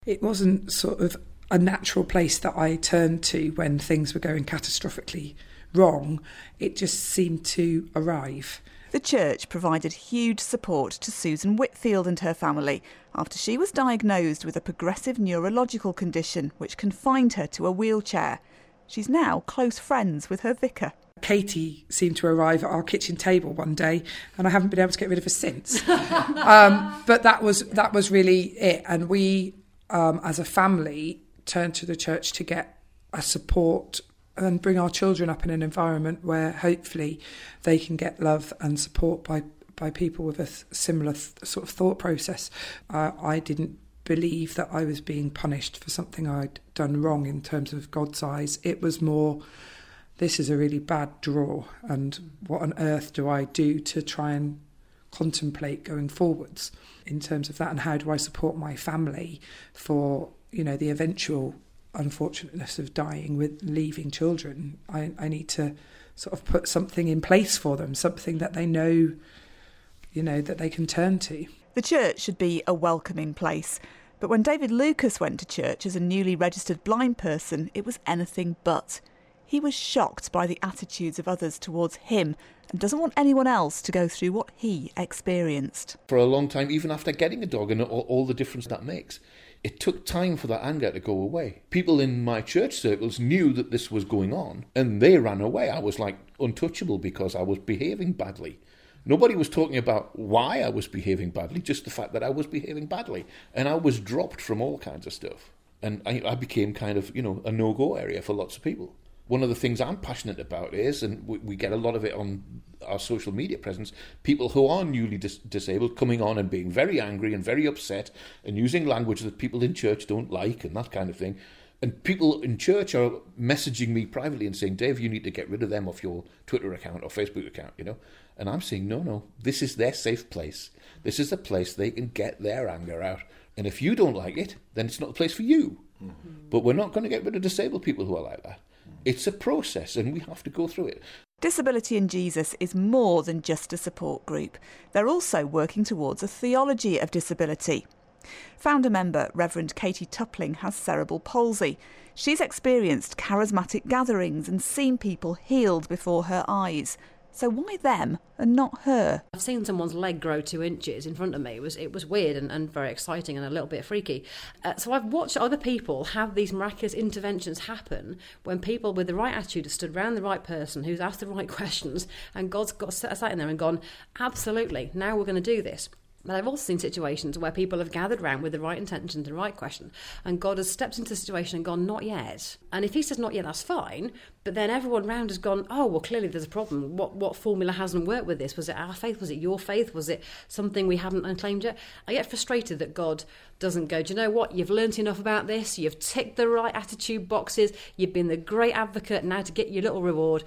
It wasn't sort of a natural place that I turned to when things were going catastrophically wrong. It just seemed to arrive. The church provided huge support to Susan Whitfield and her family after she was diagnosed with a progressive neurological condition which confined her to a wheelchair. She's now close friends with her vicar. Katie seemed to arrive at our kitchen table one day, and I haven't been able to get rid of her since. But that was really it. And we, as a family, turned to the church to get a support and bring our children up in an environment where hopefully they can get love and support by people with a similar sort of thought process. I didn't believe that I was being punished for something I'd done wrong in terms of God's eyes. It was more, this is a really bad draw, and what on earth do I do to try and contemplate going forwards in terms of that, and how do I support my family for, the eventual unfortunateness of dying with leaving children. I need to sort of put something in place for them, something that they know, that they can turn to. The church should be a welcoming place. But when David Lucas went to church as a newly registered blind person, it was anything but. He was shocked by the attitudes of others towards him and doesn't want anyone else to go through what he experienced. For a long time, even after getting a dog and all the difference that makes, it took time for that anger to go away. People in my church circles knew that this was going on and they ran away. I was like untouchable because I was behaving badly. Nobody was talking about why I was behaving badly, just the fact that I was behaving badly. And I was dropped from all kinds of stuff. And I became kind of, a no-go area for lots of people. One of the things I'm passionate about is, and we get a lot of it on our social media presence, people who are newly disabled coming on and being very angry and very upset and using language that people in church don't like and that kind of thing. And people in church are messaging me privately and saying, Dave, you need to get rid of them off your Twitter account or Facebook account, And I'm saying, no, this is their safe place. This is a place they can get their anger out. And if you don't like it, then it's not the place for you. Mm-hmm. But we're not going to get rid of disabled people who are like that. It's a process and we have to go through it. Disability in Jesus is more than just a support group. They're also working towards a theology of disability. Founder member Reverend Katie Tupling has cerebral palsy. She's experienced charismatic gatherings and seen people healed before her eyes. So why them and not her? I've seen someone's leg grow 2 inches in front of me. It was weird and very exciting and a little bit freaky. So I've watched other people have these miraculous interventions happen when people with the right attitude have stood around the right person who's asked the right questions, and God's got set us out in there and gone, absolutely, now we're going to do this. But I've also seen situations where people have gathered around with the right intentions and the right question, and God has stepped into the situation and gone, not yet. And if he says not yet, that's fine. But then everyone around has gone, oh, well, clearly there's a problem. What formula hasn't worked with this? Was it our faith? Was it your faith? Was it something we haven't unclaimed yet? I get frustrated that God doesn't go, do you know what? You've learnt enough about this. You've ticked the right attitude boxes. You've been the great advocate. Now to get your little reward.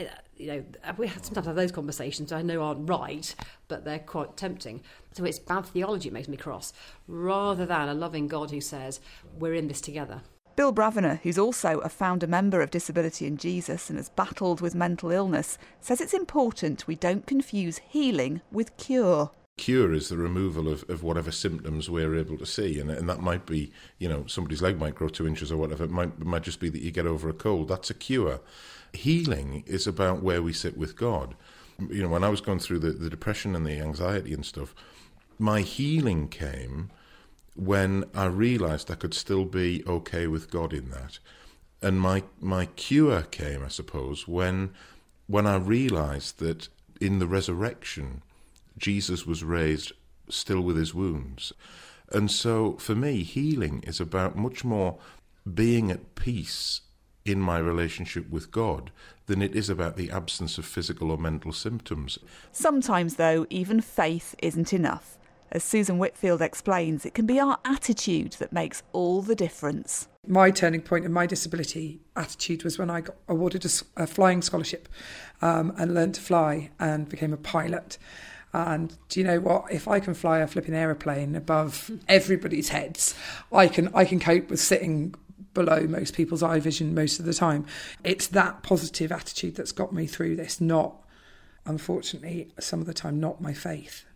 We sometimes have those conversations I know aren't right, but they're quite tempting. So it's bad theology, it makes me cross, rather than a loving God who says, we're in this together. Bill Bravener, who's also a founder member of Disability in Jesus and has battled with mental illness, says it's important we don't confuse healing with cure. Cure is the removal of whatever symptoms we're able to see, and that might be, somebody's leg might grow 2 inches or whatever. It might just be that you get over a cold. That's a cure. Healing is about where we sit with God. When I was going through the depression and the anxiety and stuff, my healing came when I realised I could still be okay with God in that. And my cure came, I suppose, when I realised that in the resurrection, Jesus was raised still with his wounds. And so for me, healing is about much more being at peace in my relationship with God than it is about the absence of physical or mental symptoms. Sometimes, though, even faith isn't enough. As Susan Whitfield explains, it can be our attitude that makes all the difference. My turning point in my disability attitude was when I got awarded a flying scholarship and learned to fly and became a pilot. And do you know what? If I can fly a flipping aeroplane above everybody's heads, I can cope with sitting below most people's eye vision most of the time. It's that positive attitude that's got me through this, not, unfortunately, some of the time, not my faith.